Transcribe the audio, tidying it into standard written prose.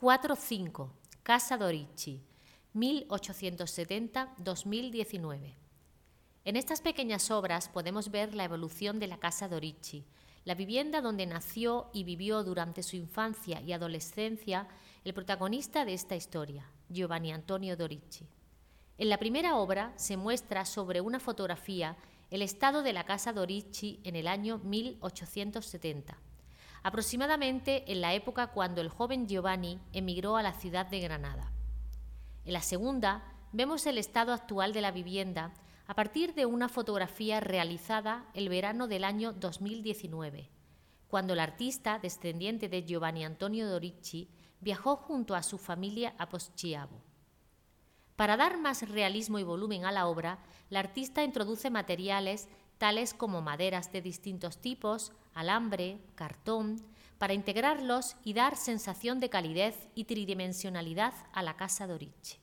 4.5. Casa Dorici, 1870-2019. En estas pequeñas obras podemos ver la evolución de la Casa Dorici, la vivienda donde nació y vivió durante su infancia y adolescencia el protagonista de esta historia, Giovanni Antonio Dorici. En la primera obra se muestra sobre una fotografía el estado de la Casa Dorici en el año 1870, aproximadamente en la época cuando el joven Giovanni emigró a la ciudad de Granada. En la segunda vemos el estado actual de la vivienda a partir de una fotografía realizada el verano del año 2019, cuando el artista, descendiente de Giovanni Antonio Dorici, viajó junto a su familia a Poschiavo. Para dar más realismo y volumen a la obra, la artista introduce materiales tales como maderas de distintos tipos, alambre, cartón, para integrarlos y dar sensación de calidez y tridimensionalidad a la Casa Dorici.